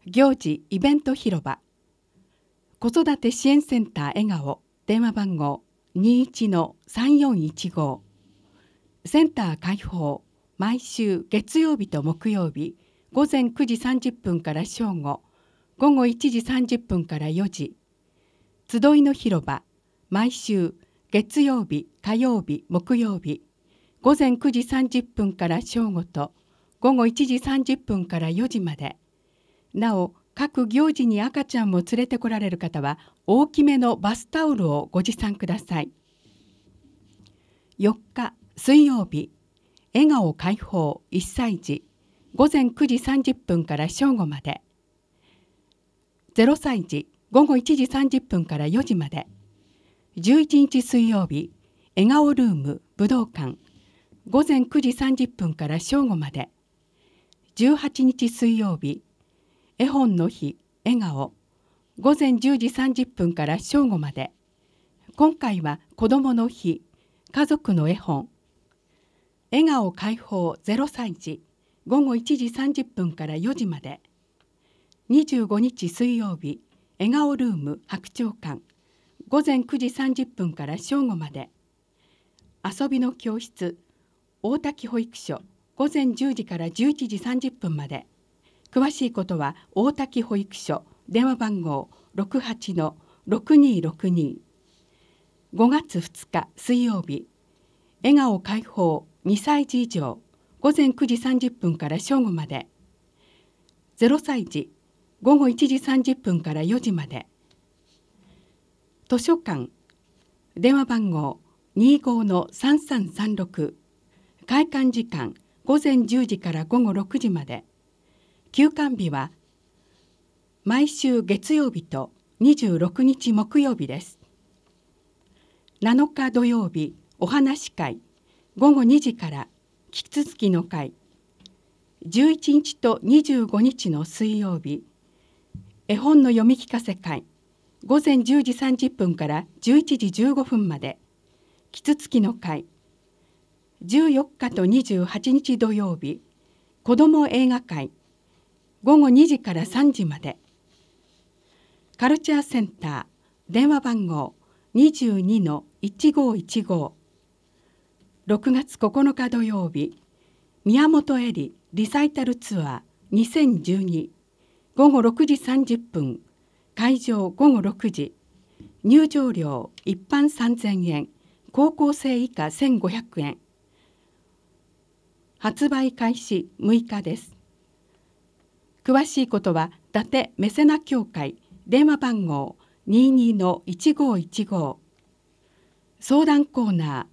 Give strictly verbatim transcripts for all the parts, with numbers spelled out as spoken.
行事イベント広場子育て支援センター笑顔電話番号 にじゅういちのさんよんいちご センター開放毎週月曜日と木曜日午前くじさんじゅっぷんから正午午後いちじさんじゅっぷんからよじ集いの広場毎週月曜日火曜日木曜日午前くじさんじゅっぷんから正午と午後いちじさんじゅっぷんからよじまでなお各行事に赤ちゃんを連れてこられる方は大きめのバスタオルをご持参ください。よっか水曜日笑顔解放いっさい児午前くじさんじゅっぷんから正午までゼロさい児午後いちじさんじゅっぷんからよじまでじゅういちにち水曜日笑顔ルーム武道館午前くじさんじゅっぷんから正午までじゅうはちにち水曜日絵本の日笑顔午前じゅうじさんじゅっぷんから正午まで今回は子どもの日家族の絵本笑顔解放ゼロさい児午後いちじさんじゅっぷんからよじまでにじゅうごにち水曜日笑顔ルーム白鳥館午前くじさんじゅっぷんから正午まで遊びの教室大滝保育所午前じゅうじからじゅういちじさんじゅっぷんまで詳しいことは大滝保育所電話番号 ろくはちのろくにーろくに ごがつふつか水曜日笑顔解放にさい児以上午前くじさんじゅっぷんから正午までゼロさい児午後いちじさんじゅっぷんからよじまで図書館電話番号 にじゅうごのさんさんさんろく 開館時間午前じゅうじから午後ろくじまで休館日は毎週月曜日とにじゅうろくにち木曜日です。なのか土曜日お話し会午後にじからキツツキの会じゅういちにちとにじゅうごにちの水曜日絵本の読み聞かせ会午前じゅうじさんじゅっぷんからじゅういちじじゅうごふんまでキツツキの会じゅうよっかとにじゅうはちにち土曜日子ども映画会午後にじからさんじまでカルチャーセンター電話番号 にじゅうにのいちごいちご ろくがつここのか土曜日宮本恵里リサイタルツアーにせんじゅうに午後ろくじさんじゅっぷん会場午後ろくじ入場料一般さんぜんえん高校生以下せんごひゃくえん発売開始むいかです。詳しいことは伊達メセナ協会電話番号 にじゅうにのいちごいちご 相談コーナ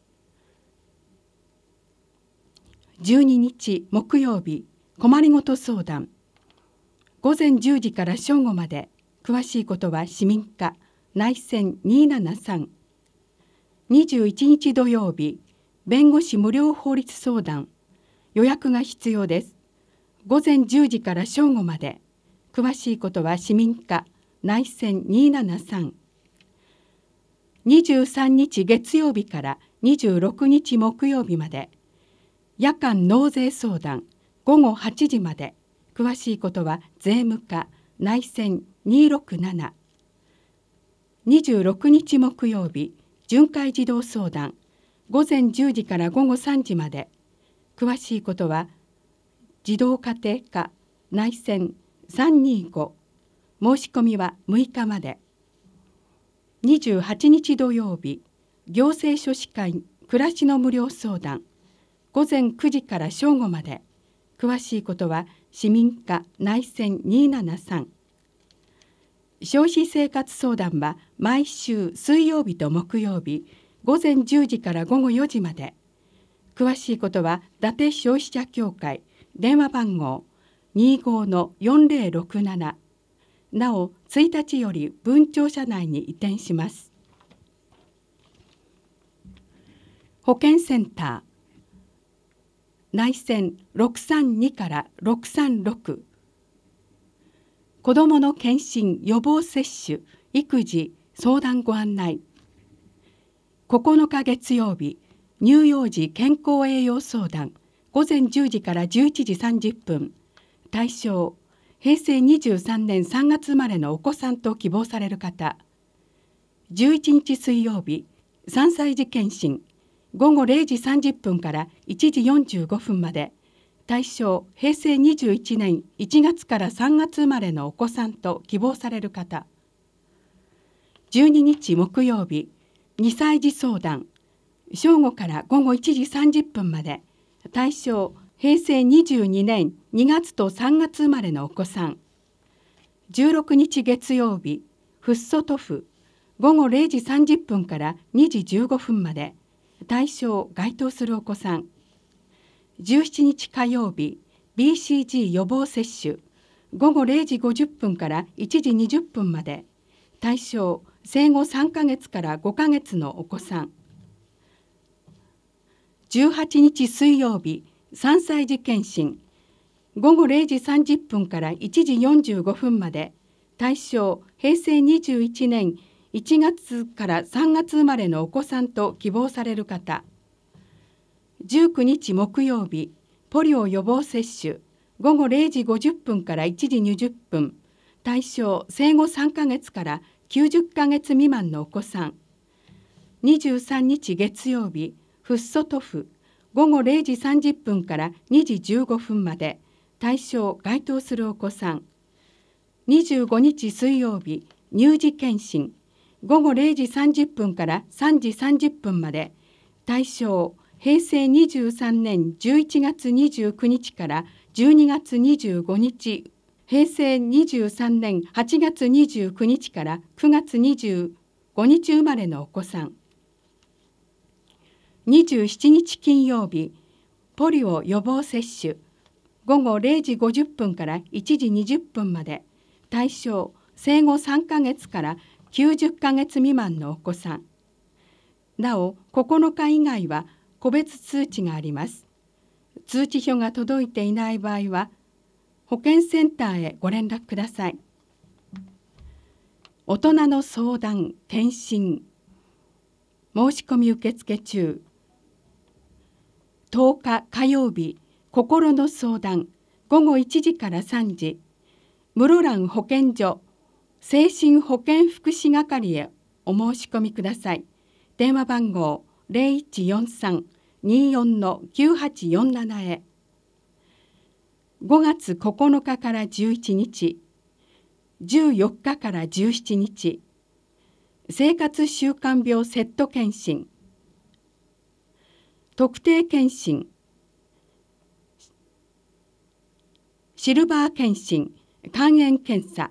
ーじゅうににち木曜日困りごと相談午前じゅうじから正午まで詳しいことは市民課内線にーななさん にじゅういちにち土曜日弁護士無料法律相談予約が必要です。午前じゅうじから正午まで詳しいことは市民課内線にーななさん にじゅうさんにち月曜日からにじゅうろくにち木曜日まで夜間納税相談午後はちじまで詳しいことは税務課内線にーろくなな にじゅうろくにち木曜日巡回児童相談午前じゅうじから午後さんじまで詳しいことは児童家庭科内線さんにーご申し込みはむいかまでにじゅうはちにち土曜日行政書士会暮らしの無料相談午前くじから正午まで詳しいことは市民課内線にーななさん消費生活相談は毎週水曜日と木曜日午前じゅうじから午後よじまで詳しいことは伊達消費者協会電話番号 にじゅうごのよんぜろろくなな なおついたちより分庁舎内に移転します。保健センター内線ろくさんにからろくさんろく子どもの検診予防接種育児相談ご案内ここのか月曜日乳幼児健康栄養相談午前じゅうじからじゅういちじさんじゅっぷん対象へいせいにじゅうさんねんさんがつ生まれのお子さんと希望される方、じゅういちにち水曜日、さんさい児検診、ごごれいじさんじゅっぷんからいちじよんじゅうごふんまで、対象へいせいにじゅういちねんいちがつからさんがつ生まれのお子さんと希望される方、じゅうににち木曜日、にさい児相談、正午からごごいちじさんじゅっぷんまで、対象へいせいにじゅうにねんにがつとさんがつ生まれのお子さん、じゅうろくにち月曜日、フッ素塗布、ごごれいじさんじゅっぷんからにじじゅうごふんまで、対象該当するお子さん、じゅうしちにち火曜日、ビーシージー 予防接種、ごごれいじごじゅっぷんからいちじにじゅっぷんまで、対象生後さんかげつからごかげつのお子さん、じゅうはちにち水曜日、さんさい児検診、ごごれいじさんじゅっぷんからいちじよんじゅうごふんまで、対象へいせいにじゅういちねんいちがつからさんがつ生まれのお子さんと希望される方、じゅうくにち木曜日、ポリオ予防接種、ごごれいじごじゅっぷんからいちじにじゅっぷん、対象生後さんかげつからきゅうじゅっかげつ未満のお子さん、にじゅうさんにち月曜日、フッ素塗布、ごごれいじさんじゅっぷんからにじじゅうごふんまで、対象該当するお子さん、にじゅうごにち水曜日、乳児検診、ごごれいじさんじゅっぷんからさんじさんじゅっぷんまで、対象へいせいにじゅうさんねんじゅういちがつにじゅうくにちからじゅうにがつにじゅうごにち、へいせいにじゅうさんねんはちがつにじゅうくにちからくがつにじゅうごにち生まれのお子さん、にじゅうしちにち金曜日、ポリオ予防接種、ごごれいじごじゅっぷんからいちじにじゅっぷんまで、対象生後さんかげつからきゅうじゅっかげつ未満のお子さん。なおここのか以外は個別通知があります。通知書が届いていない場合は保健センターへご連絡ください。大人の相談・検診、申し込み受付中。とおか火曜日、心の相談、ごごいちじからさんじ、室蘭保健所精神保健福祉係へお申し込みください。電話番号 ゼロいちよんさん にーよん きゅうはちよんなな へ。ごがつここのかからじゅういちにち、じゅうよっかからじゅうしちにち、生活習慣病セット検診、特定検診、シルバー検診、肝炎検査、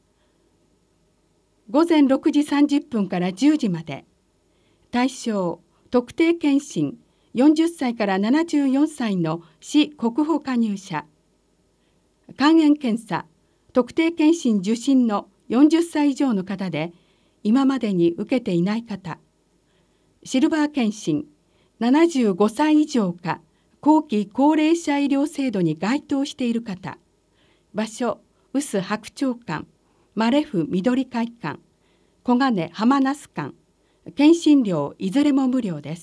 ごぜんろくじさんじゅっぷんからじゅうじまで、対象特定検診よんじゅっさいからななじゅうよんさいの市国保加入者、肝炎検査特定検診受診のよんじゅっさい以上の方で今までに受けていない方、シルバー検診ななじゅうごさい以上か後期高齢者医療制度に該当している方、場所臼白鳥館、マレフ緑会館、小金浜那須館、検診料いずれも無料です。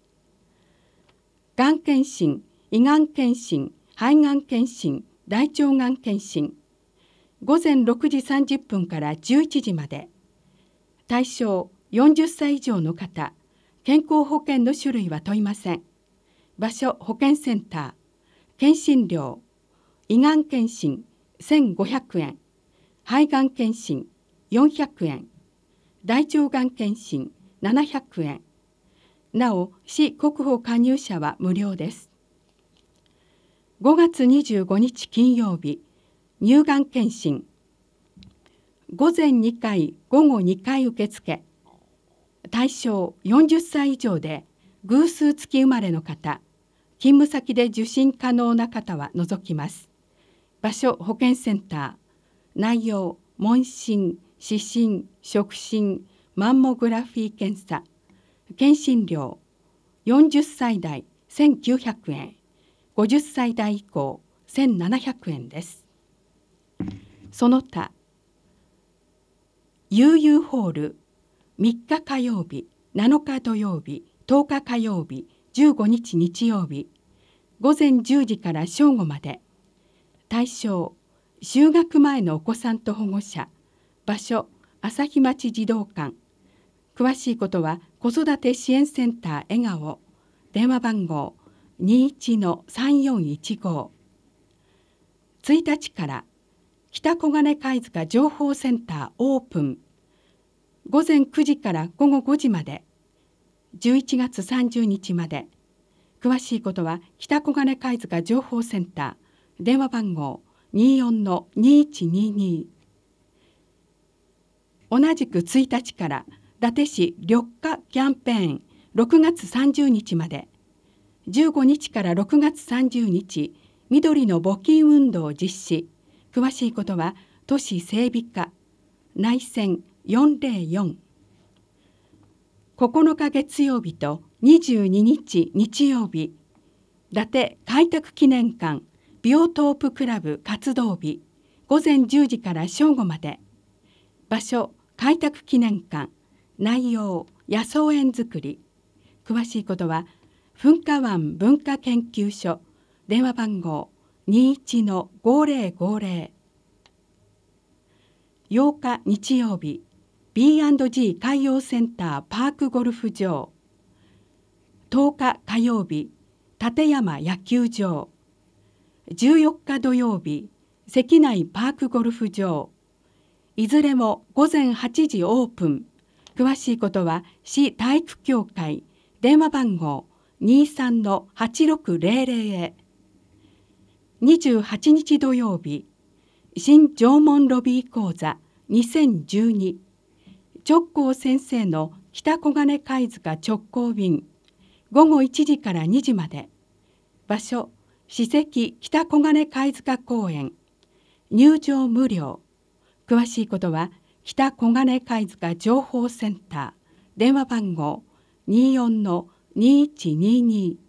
がん検診、胃がん検診、肺がん検診、大腸がん検診、ごぜんろくじさんじゅっぷんからじゅういちじまで、対象よんじゅっさい以上の方、健康保険の種類は問いません。場所保健センター、検診料、胃がん検診せんごひゃくえん、肺がん検診よんひゃくえん、大腸がん検診ななひゃくえん、なお市国保加入者は無料です。ごがつにじゅうごにち金曜日、乳がん検診、ごぜんにかいごごにかい受付、対象よんじゅっさい以上で偶数月生まれの方、勤務先で受診可能な方は除きます。場所保健センター、内容問診、視診、触診、マンモグラフィー検査、検診料よんじゅっさい代せんきゅうひゃくえん、ごじゅっさい代以降せんななひゃくえんです。その他、悠々ホールみっか火曜日、なのか土曜日、とおか火曜日、じゅうごにち日曜日、ごぜんじゅうじから正午まで、対象就学前のお子さんと保護者、場所朝日町児童館。詳しいことは子育て支援センター笑顔、電話番号 にじゅういちのさんよんいちご。ついたちから北小金貝塚情報センターオープン。午前くじから午後ごじまで、じゅういちがつさんじゅうにちまで。詳しいことは北小金貝塚情報センター、電話番号 にじゅうよんのにいちにに。同じくついたちから伊達市緑化キャンペーンろくがつさんじゅうにちまで、じゅうごにちからろくがつさんじゅうにち緑の募金運動を実施。詳しいことは都市整備課内線よんぜろよん。ここのか月曜日とにじゅうににち日曜日、伊達開拓記念館ビオトープクラブ活動日、午前じゅうじから正午まで。場所開拓記念館。内容野草園作り。詳しいことは噴火湾文化研究所、電話番号 にじゅういちのごぜろごぜろ。ようか日曜日、 ビーアンドジー 海洋センターパークゴルフ場。とおか火曜日、立山野球場。じゅうよっか土曜日、関内パークゴルフ場。いずれも午前はちじオープン。詳しいことは市体育協会、電話番号 にじゅうさんのはちろくぜろぜろ へ。にじゅうはちにち土曜日、新縄文ロビー講座にせんじゅうに。直行先生の北小金貝塚直行便。午後いちじからにじまで。場所史跡北小金貝塚公園。入場無料。詳しいことは北小金貝塚情報センター、電話番号 にじゅうよんのにいちにに。